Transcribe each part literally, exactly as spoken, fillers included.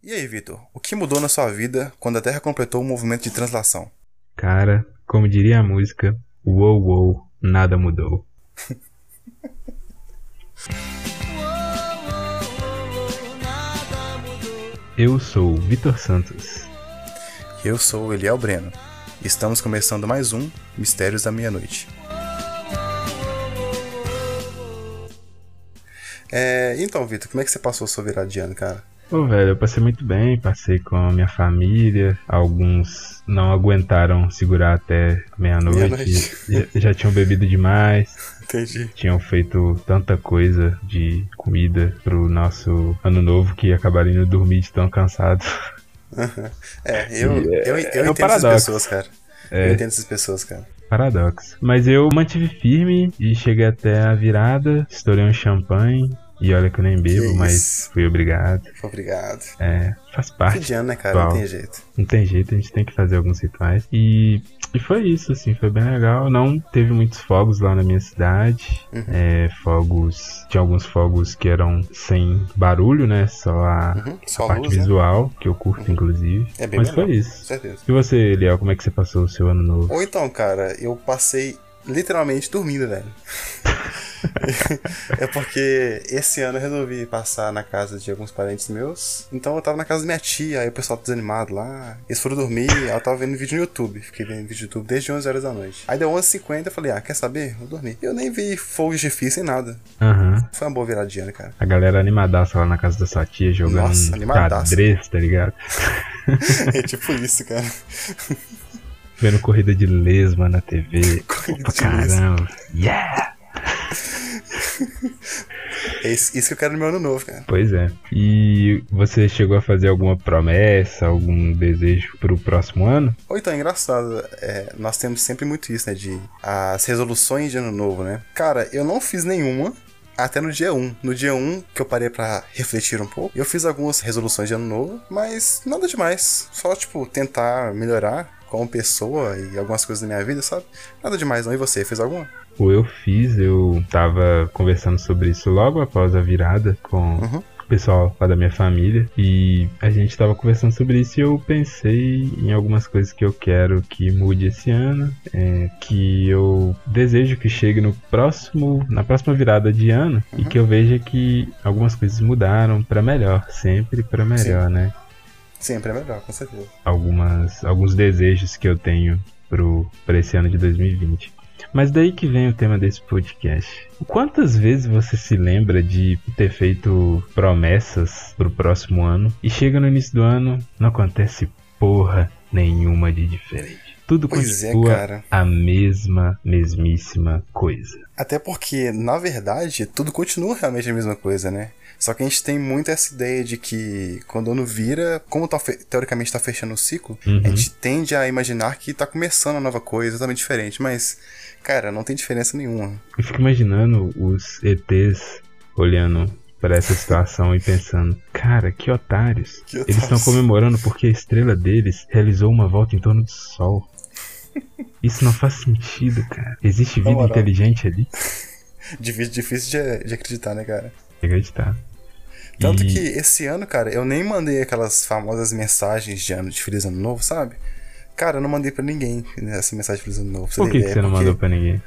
E aí, Vitor, o que mudou na sua vida quando a Terra completou o movimento de translação? Cara, como diria a música, uou, uou, nada mudou. Eu sou o Vitor Santos. Eu sou o Eliel Breno. Estamos começando mais um Mistérios da Meia-Noite. É, então, Vitor, como é que você passou a sua virada de ano, cara? Pô, velho, eu passei muito bem, passei com a minha família. Alguns não aguentaram segurar até meia-noite. Meia-noite. já, já tinham bebido demais. Entendi. Tinham feito tanta coisa de comida pro nosso ano novo que acabaram indo dormir de tão cansados. É, eu, E é- eu, eu é um entendo essas paradoxo. pessoas, cara. É. Eu entendo essas pessoas, cara. Paradoxo. Mas eu mantive firme e cheguei até a virada, estourei um champanhe. E olha que eu nem bebo, Que mas isso. fui obrigado. Obrigado. É, faz Fim parte. de ano, né, cara? Atual. Não tem jeito. Não tem jeito, a gente tem que fazer alguns rituais. E, e foi isso, assim, foi bem legal. Não teve muitos fogos lá na minha cidade. Uhum. É, fogos. Tinha alguns fogos que eram sem barulho, né? Só a, Uhum. a Só a parte luz, né? visual, que eu curto, inclusive. É bem Mas melhor, foi com isso. certeza. E você, Eliel, como é que você passou o seu ano novo? Ou então, cara, eu passei literalmente dormindo, velho. É porque esse ano eu resolvi passar na casa de alguns parentes meus. Então eu tava na casa da minha tia, aí o pessoal tá desanimado lá. Eles foram dormir, aí eu tava vendo vídeo no YouTube. Fiquei vendo vídeo no YouTube desde onze horas da noite. Aí deu onze e cinquenta, eu falei, ah, quer saber? Vou dormir. Eu nem vi fogo de artifício nem nada. Aham. Foi uma boa virada de ano, cara. A galera animadaça lá na casa da sua tia, jogando Nossa, um animadaça. xadrez, tá ligado? É tipo isso, cara. Vendo corrida de lesma na T V. Corrida Opa, de lesma. caramba. Yeah! É isso, isso que eu quero no meu ano novo, cara. Pois é. E você chegou a fazer alguma promessa, algum desejo pro próximo ano? Ou então, é engraçado, é, nós temos sempre muito isso, né, de as resoluções de ano novo, né? Cara, eu não fiz nenhuma até no dia um. No dia um, que eu parei pra refletir um pouco, eu fiz algumas resoluções de ano novo, mas nada demais. Só, tipo, tentar melhorar como pessoa e algumas coisas da minha vida, sabe? Nada demais não. E você, fez alguma? O eu fiz, eu tava conversando sobre isso logo após a virada com Uhum. o pessoal lá da minha família. E a gente tava conversando sobre isso e eu pensei em algumas coisas que eu quero que mude esse ano. É, que eu desejo que chegue no próximo, na próxima virada de ano. Uhum. E que eu veja que algumas coisas mudaram pra melhor. Sempre pra melhor, né? Sempre é melhor, com certeza. Algumas, alguns desejos que eu tenho pro, pra esse ano de dois mil e vinte. Mas daí que vem o tema desse podcast. Quantas vezes você se lembra de ter feito promessas pro próximo ano e chega no início do ano, não acontece porra nenhuma de diferente? Tudo Pois é, continua cara. a mesma, mesmíssima coisa. Até porque, na verdade, tudo continua realmente a mesma coisa, né? Só que a gente tem muito essa ideia de que quando o ano vira, como tá fe- teoricamente tá fechando o ciclo, Uhum. a gente tende a imaginar que tá começando uma nova coisa, totalmente diferente. Mas, cara, não tem diferença nenhuma. Eu fico imaginando os E Tês olhando para essa situação e pensando, cara, que otários. Que Eles estão otários. comemorando porque a estrela deles realizou uma volta em torno do Sol. Isso não faz sentido, cara. Existe Na vida moral. inteligente ali? Difícil, difícil de, de acreditar, né, cara? Acreditar. Tanto E- que esse ano, cara, eu nem mandei aquelas famosas mensagens de ano de Feliz Ano Novo, sabe? Cara, eu não mandei pra ninguém essa mensagem de Feliz Ano Novo. pra Por ter que, que ideia, você não porque- mandou pra ninguém?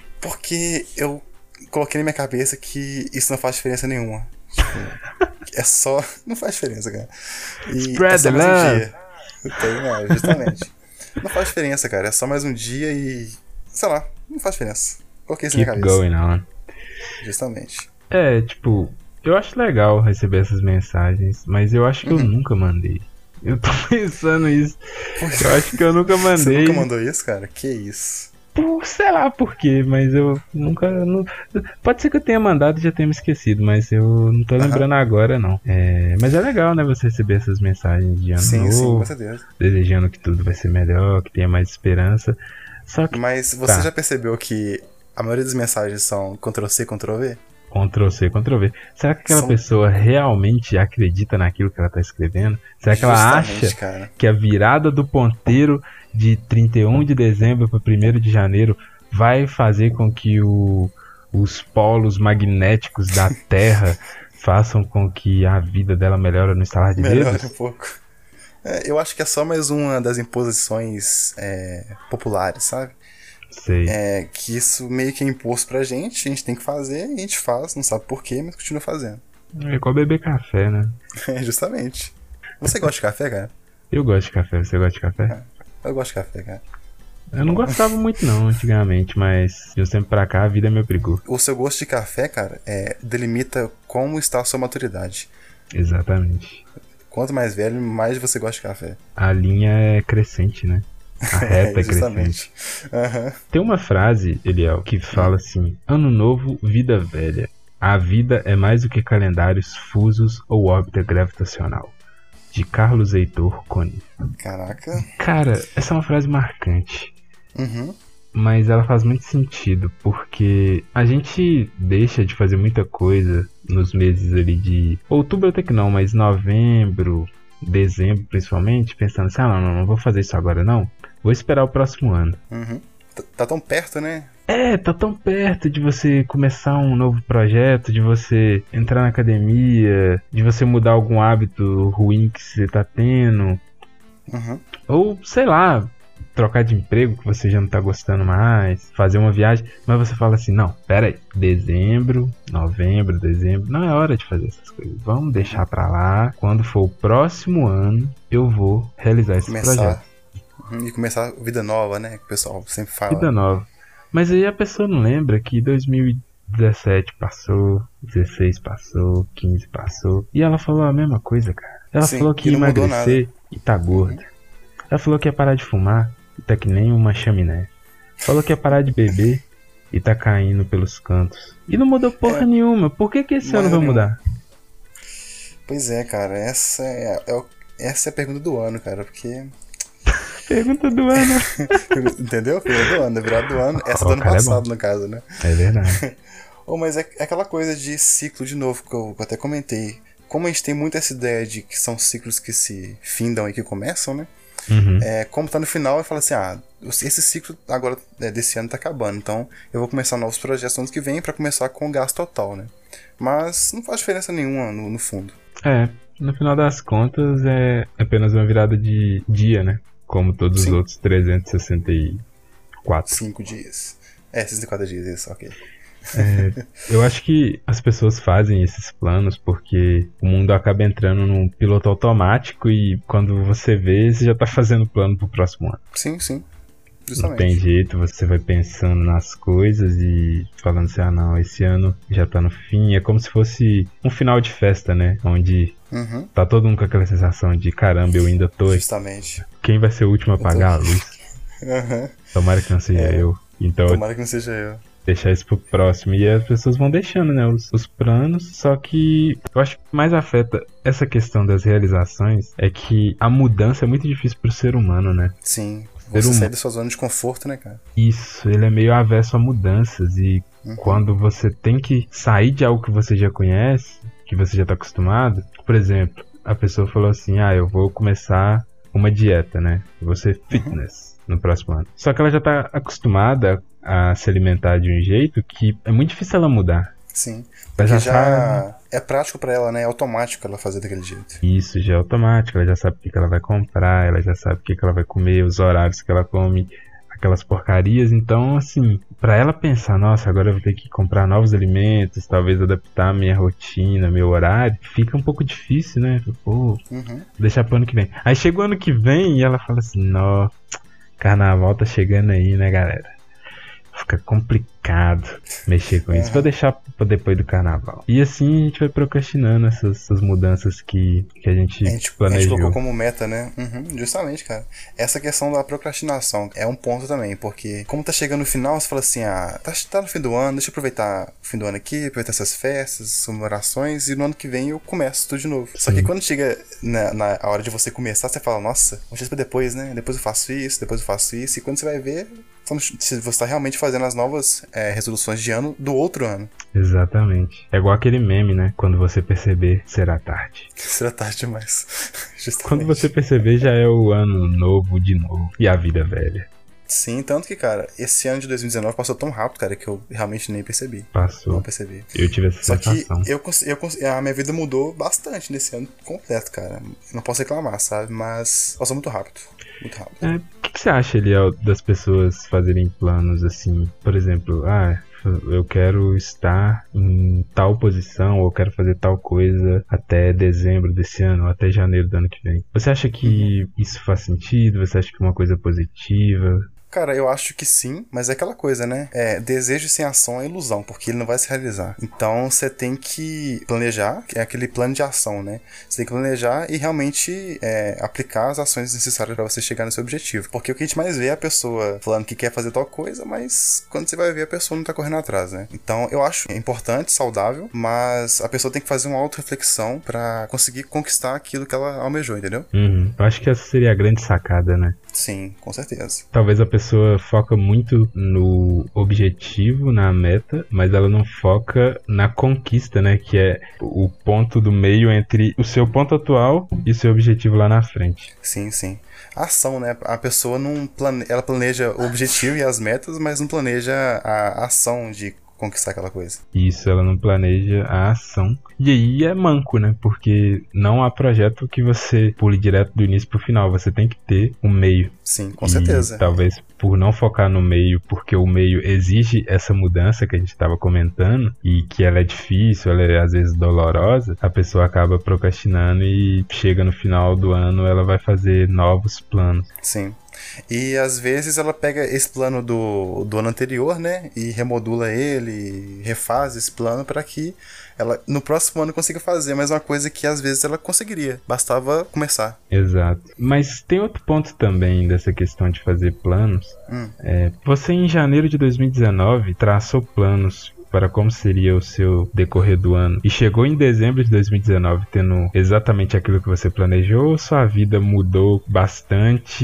Porque eu coloquei na minha cabeça que isso não faz diferença nenhuma. Tipo, é só. Não faz diferença, cara. E Spread é só the mais um love. dia. Tem, né? Justamente. Não faz diferença, cara. É só mais um dia e. Sei lá, não faz diferença. Coloquei isso na Keep minha cabeça. going on. Justamente. É, tipo, eu acho legal receber essas mensagens, mas eu acho que Uhum. eu nunca mandei. Eu tô pensando isso. Eu acho que eu nunca Você mandei. nunca mandou isso, cara? Que isso? Por, sei lá por quê, mas eu nunca. Não, pode ser que eu tenha mandado e já tenha me esquecido, mas eu não tô Aham. lembrando agora, não. É, mas é legal, né, você receber essas mensagens de ano Sim, sim, novo, com certeza. desejando que tudo vai ser melhor, que tenha mais esperança. Só que Mas você Tá. já percebeu que a maioria das mensagens são Ctrl C, Ctrl V? Ctrl C, Ctrl V. Será que aquela São- pessoa realmente acredita naquilo que ela tá escrevendo? Será que ela Justamente, acha cara. que a virada do ponteiro de trinta e um de dezembro para primeiro de janeiro vai fazer com que o, os polos magnéticos da Terra façam com que a vida dela melhore no estalar de Melhora dedos? um pouco. É, eu acho que é só mais uma das imposições é, populares, sabe? Sei. É, que isso meio que é imposto pra gente, a gente tem que fazer, e a gente faz, não sabe porquê, mas continua fazendo. É igual beber café, né? É, justamente. Você gosta de café, cara? Eu gosto de café, você gosta de café? Eu gosto de café, cara. Eu não gostava muito não, antigamente, mas de um tempo pra cá a vida me obrigou. O seu gosto de café, cara, é, delimita como está a sua maturidade. Exatamente. Quanto mais velho, mais você gosta de café. A linha é crescente, né? A reta é, é crescente. Uhum. Tem uma frase, Eliel, que fala assim: Ano novo, vida velha. A vida é mais do que calendários fusos ou órbita gravitacional. De Carlos Heitor Coni. Caraca. Cara, essa é uma frase marcante. Uhum. Mas ela faz muito sentido, porque a gente deixa de fazer muita coisa nos meses ali de outubro até que não, mas novembro, dezembro principalmente, pensando assim, ah não, não, não vou fazer isso agora não, vou esperar o próximo ano. Uhum. Tá, tá tão perto, né? É, tá tão perto de você começar um novo projeto, de você entrar na academia, de você mudar algum hábito ruim que você tá tendo. Uhum. Ou, sei lá, trocar de emprego que você já não tá gostando mais, fazer uma viagem, mas você fala assim, não, pera aí, dezembro, novembro, dezembro, não é hora de fazer essas coisas, vamos deixar pra lá, quando for o próximo ano, eu vou realizar esse começar. projeto. Uhum. E começar vida nova, né, que o pessoal sempre fala. Vida nova. Mas aí a pessoa não lembra que dois mil e dezessete passou, dezesseis passou, quinze passou, e ela falou a mesma coisa, cara. Ela Sim, falou que ia emagrecer e tá gorda. Uhum. Ela falou que ia parar de fumar e tá que nem uma chaminé. Falou que ia parar de beber e tá caindo pelos cantos. E não mudou porra é, nenhuma. Por que que esse ano vai mudar? Pois é, cara. Essa é, é, essa é a pergunta do ano, cara. Porque... Pergunta do ano. Entendeu? Pergunta do ano. Virada do ano. Essa oh, do ano passado, é no caso, né? É verdade. oh, mas é, é aquela coisa de ciclo, de novo, que eu, que eu até comentei. Como a gente tem muito essa ideia de que são ciclos que se findam e que começam, né? Uhum. É, como tá no final, eu falo assim, ah, esse ciclo agora é, desse ano tá acabando, então eu vou começar novos projetos no ano que vem pra começar com o gasto total, né? Mas não faz diferença nenhuma no, no fundo. É, no final das contas é apenas uma virada de dia, né? Como todos Sim. os outros trezentos e sessenta e quatro. Cinco dias. É, sessenta e quatro dias, isso, ok. É, eu acho que as pessoas fazem esses planos porque o mundo acaba entrando num piloto automático e quando você vê, você já tá fazendo plano pro próximo ano. Sim, sim. Justamente. Não tem jeito, você vai pensando nas coisas e falando assim, ah não, esse ano já tá no fim. É como se fosse um final de festa, né? Onde uhum. tá todo mundo com aquela sensação de caramba, eu ainda tô. Justamente. Quem vai ser o último a apagar tô... a luz? Uhum. Tomara que não seja é. eu. Então, Tomara que não seja eu. Deixar isso pro próximo. E as pessoas vão deixando, né, os, os planos. Só que eu acho que mais afeta essa questão das realizações é que a mudança é muito difícil pro ser humano, né? Sim. Você ser sair hum... da sua zona de conforto, né, cara? Isso, ele é meio avesso a mudanças. E uhum. quando você tem que sair de algo que você já conhece, que você já tá acostumado, por exemplo, a pessoa falou assim, ah, eu vou começar uma dieta, né? Eu vou ser fitness uhum. no próximo ano. Só que ela já tá acostumada a se alimentar de um jeito que é muito difícil ela mudar. Sim, porque já, já sabe... é prático pra ela, né? É automático ela fazer daquele jeito. Isso, já é automático. Ela já sabe o que ela vai comprar, ela já sabe o que ela vai comer, os horários que ela come, aquelas porcarias. Então, assim, pra ela pensar, nossa, agora eu vou ter que comprar novos alimentos, talvez adaptar a minha rotina, meu horário, fica um pouco difícil, né? Pô, uhum. deixar pro ano que vem. Aí chega o ano que vem e ela fala assim, nó, carnaval tá chegando aí, né, galera? Fica complicado mexer com uhum. isso. Vou deixar pra depois do carnaval. E assim a gente vai procrastinando essas, essas mudanças que, que a gente, a gente planejou. A gente colocou como meta, né? Uhum, justamente, cara. Essa questão da procrastinação é um ponto também, porque como tá chegando no final, você fala assim, ah, tá, tá no fim do ano, deixa eu aproveitar o fim do ano aqui, aproveitar essas festas, essas comemorações, e no ano que vem eu começo tudo de novo. Sim. Só que quando chega na, na hora de você começar, você fala, nossa, vou deixar pra depois, né? Depois eu faço isso, depois eu faço isso, e quando você vai ver, se você tá realmente fazendo as novas é, resoluções de ano do outro ano. Exatamente. É igual aquele meme, né? Quando você perceber, será tarde. Será tarde demais. Justamente. Quando você perceber, já é o ano novo de novo. E a vida velha. Sim, tanto que, cara, esse ano de dois mil e dezenove passou tão rápido, cara, que eu realmente nem percebi. Passou. Não percebi. Eu tive essa Só sensação. que eu, eu, a minha vida mudou bastante nesse ano completo, cara. Não posso reclamar, sabe? Mas passou muito rápido. Muito rápido. É, o que, que você acha, Eliel, das pessoas fazerem planos assim? Por exemplo, ah, eu quero estar em tal posição, ou eu quero fazer tal coisa até dezembro desse ano, ou até janeiro do ano que vem. Você acha que uhum. isso faz sentido? Você acha que é uma coisa positiva? Cara, eu acho que sim, mas é aquela coisa, né? É, desejo sem ação é ilusão, porque ele não vai se realizar. Então, você tem que planejar, é aquele plano de ação, né? Você tem que planejar e realmente é, aplicar as ações necessárias para você chegar no seu objetivo. Porque o que a gente mais vê é a pessoa falando que quer fazer tal coisa, mas quando você vai ver, a pessoa não tá correndo atrás, né? Então, eu acho importante, saudável, mas a pessoa tem que fazer uma auto-reflexão para conseguir conquistar aquilo que ela almejou, entendeu? Uhum. Eu acho que essa seria a grande sacada, né? Sim, com certeza. Talvez a pessoa foca muito no objetivo, na meta, mas ela não foca na conquista, né? Que é o ponto do meio entre o seu ponto atual e o seu objetivo lá na frente. Sim, sim. A ação, né? A pessoa não plane... ela planeja o objetivo e as metas, mas não planeja a ação de conquistar aquela coisa. Isso, ela não planeja a ação. E aí é manco, né? Porque não há projeto que você pule direto do início pro final. Você tem que ter um meio. Sim, com certeza. E talvez por não focar no meio, porque o meio exige essa mudança que a gente estava comentando, e que ela é difícil, ela é às vezes dolorosa, a pessoa acaba procrastinando e chega no final do ano, ela vai fazer novos planos. Sim. E às vezes ela pega esse plano do, do ano anterior, né? E remodula ele, refaz esse plano para que ela no próximo ano consiga fazer mais uma coisa que às vezes ela conseguiria. Bastava começar. Exato. Mas tem outro ponto também dessa questão de fazer planos. Hum. É, você em janeiro de dois mil e dezenove traçou planos para como seria o seu decorrer do ano, e chegou em dezembro de dois mil e dezenove tendo exatamente aquilo que você planejou, ou sua vida mudou bastante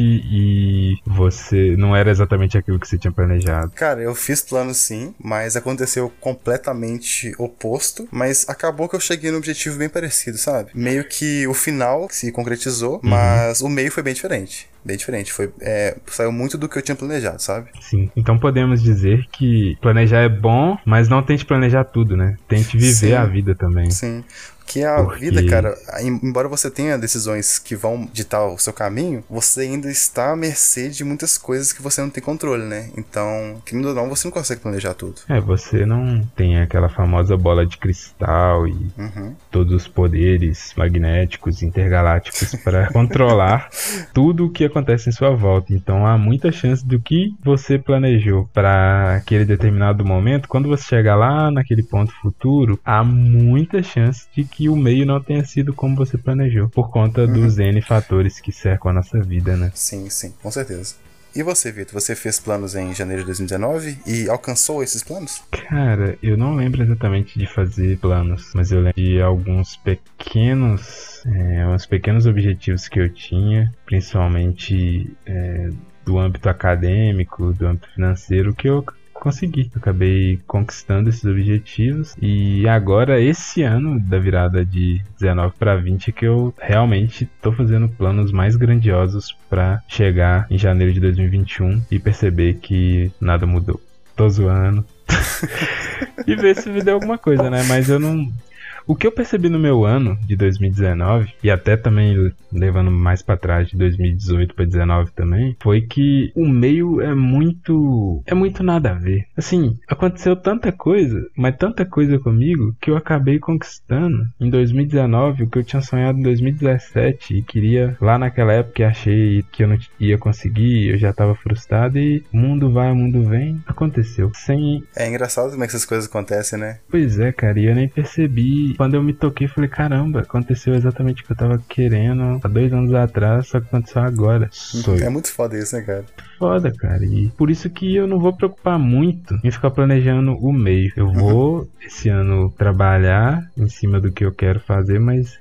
e você não era exatamente aquilo que você tinha planejado? Cara, eu fiz plano sim, mas aconteceu completamente oposto, mas acabou que eu cheguei num objetivo bem parecido, sabe? Meio que o final se concretizou, uhum. mas o meio foi bem diferente. Bem diferente, foi, é, saiu muito do que eu tinha planejado, sabe? Sim, então podemos dizer que planejar é bom, mas não tente planejar tudo, né? Tente viver sim, a vida também. Sim, que a Porque... vida, cara, embora você tenha decisões que vão ditar o seu caminho, você ainda está à mercê de muitas coisas que você não tem controle, né? Então, querendo ou não, você não consegue planejar tudo. É, você não tem aquela famosa bola de cristal e uhum. todos os poderes magnéticos, intergalácticos para controlar tudo o que acontece em sua volta. Então, há muita chance do que você planejou para aquele determinado momento, quando você chegar lá naquele ponto futuro, há muita chance de que que o meio não tenha sido como você planejou, por conta uhum. dos N fatores que cercam a nossa vida, né? Sim, sim, com certeza. E você, Vitor? Você fez planos em janeiro de dois mil e dezenove e alcançou esses planos? Cara, eu não lembro exatamente de fazer planos, mas eu lembro de alguns pequenos, é, uns pequenos objetivos que eu tinha, principalmente é, do âmbito acadêmico, do âmbito financeiro, que eu consegui. Eu acabei conquistando esses objetivos e agora esse ano da virada de dezenove para vinte é que eu realmente tô fazendo planos mais grandiosos para chegar em janeiro de dois mil e vinte e um e perceber que nada mudou. Tô zoando. E ver se me deu alguma coisa, né? Mas eu não... O que eu percebi no meu ano de dois mil e dezenove, e até também levando mais pra trás, de dois mil e dezoito pra dezenove também, foi que o meio é muito... é muito nada a ver. Assim, aconteceu tanta coisa, mas tanta coisa comigo, que eu acabei conquistando em dois mil e dezenove o que eu tinha sonhado em dois mil e dezessete, e queria, lá naquela época, eu achei que eu não ia conseguir, eu já tava frustrado, e mundo vai, mundo vem, aconteceu. Sem... É engraçado como é que essas coisas acontecem, né? Pois é, cara, e eu nem percebi. Quando eu me toquei, falei, caramba, aconteceu exatamente o que eu tava querendo há dois anos atrás, só que aconteceu agora. Sou é muito foda isso, né, cara? Foda, cara. E por isso que eu não vou preocupar muito em ficar planejando o meio. Eu vou, uhum. esse ano, trabalhar em cima do que eu quero fazer, mas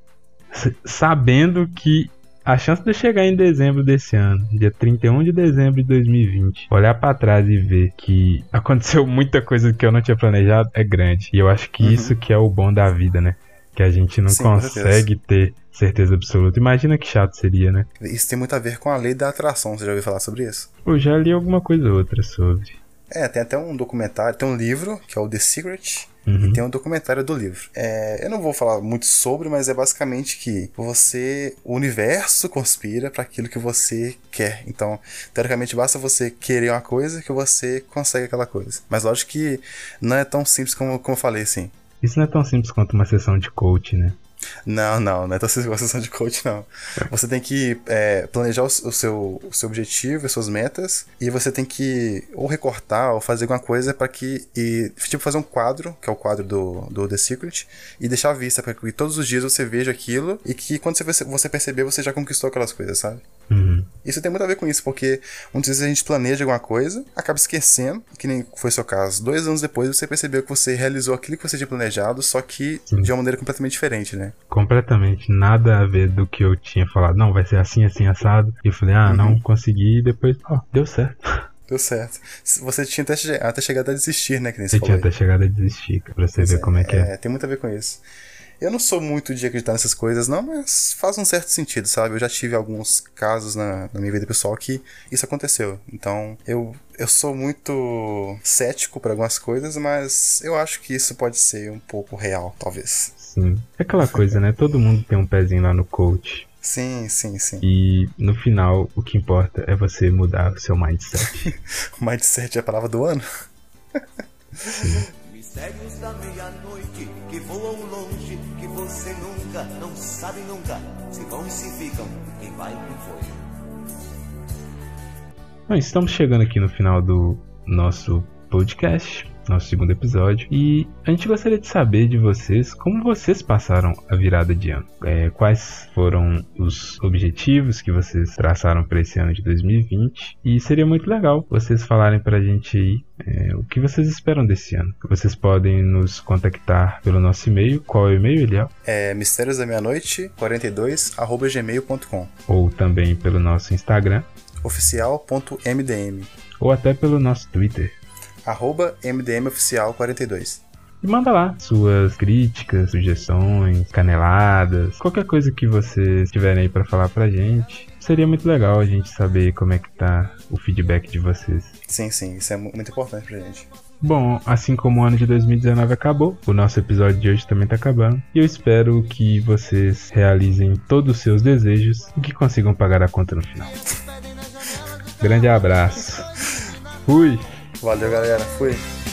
sabendo que a chance de eu chegar em dezembro desse ano, dia trinta e um de dezembro de dois mil e vinte, olhar pra trás e ver que aconteceu muita coisa que eu não tinha planejado é grande. E eu acho que uhum. isso que é o bom da vida, né? que a gente não Sim, com consegue ter certeza absoluta. Imagina que chato seria, né? Isso tem muito a ver com a lei da atração, você já ouviu falar sobre isso? Eu já li alguma coisa ou outra sobre. É, tem até um documentário, tem um livro, que é o The Secret, Uhum. e tem um documentário do livro. É, eu não vou falar muito sobre, mas é basicamente que você, o universo conspira para aquilo que você quer. Então, teoricamente, basta você querer uma coisa que você consegue aquela coisa. Mas lógico que não é tão simples como, como eu falei, assim. Isso não é tão simples quanto uma sessão de coach, né? Não, não, não é tão simples uma sessão de coach, não. Você tem que é, planejar o, o, seu, o seu objetivo, as suas metas, e você tem que ou recortar ou fazer alguma coisa para que, e, tipo, fazer um quadro, que é o quadro do, do The Secret, e deixar à vista para que todos os dias você veja aquilo e que quando você, você perceber, você já conquistou aquelas coisas, sabe? Uhum. Isso tem muito a ver com isso, porque muitas vezes a gente planeja alguma coisa, acaba esquecendo, que nem foi o seu caso. Dois anos depois você percebeu que você realizou aquilo que você tinha planejado, só que Sim. de uma maneira completamente diferente, né? Completamente, nada a ver do que eu tinha falado. Não, vai ser assim, assim, assado. E eu falei, ah, uhum. não consegui, e depois, ó, deu certo. Deu certo. Você tinha até, che- até chegado a desistir, né? Que nem você você tinha falou até chegado a desistir, pra você pois ver é, como é que é. é. Tem muito a ver com isso. Eu não sou muito de acreditar nessas coisas, não, mas faz um certo sentido, sabe? Eu já tive alguns casos na, na minha vida pessoal que isso aconteceu. Então, eu, eu sou muito cético para algumas coisas, mas eu acho que isso pode ser um pouco real, talvez. Sim. É aquela coisa, né? Todo mundo tem um pezinho lá no coach. Sim, sim, sim. E no final, o que importa é você mudar o seu mindset. Mindset é a palavra do ano? Sim. Mistérios da meia-noite que voam longe, que você nunca, não sabe nunca, se vão e se ficam, quem vai, quem foi. Bom, estamos chegando aqui no final do nosso podcast, nosso segundo episódio, e a gente gostaria de saber de vocês como vocês passaram a virada de ano. É, quais foram os objetivos que vocês traçaram para esse ano de dois mil e vinte, e seria muito legal vocês falarem para a gente aí é, o que vocês esperam desse ano. Vocês podem nos contactar pelo nosso e-mail. Qual é o e-mail, Eliel? É mistérios da meia-noite quarenta e dois arroba gmail ponto com, ou também pelo nosso Instagram oficial ponto m d m, ou até pelo nosso Twitter arroba M D M Oficial quarenta e dois. E manda lá suas críticas, sugestões, caneladas, qualquer coisa que vocês tiverem aí pra falar pra gente. Seria muito legal a gente saber como é que tá o feedback de vocês. Sim, sim, isso é muito importante pra gente. Bom, assim como o ano de dois mil e dezenove acabou, o nosso episódio de hoje também tá acabando. E eu espero que vocês realizem todos os seus desejos e que consigam pagar a conta no final. Grande abraço. Fui! Valeu, galera. Fui.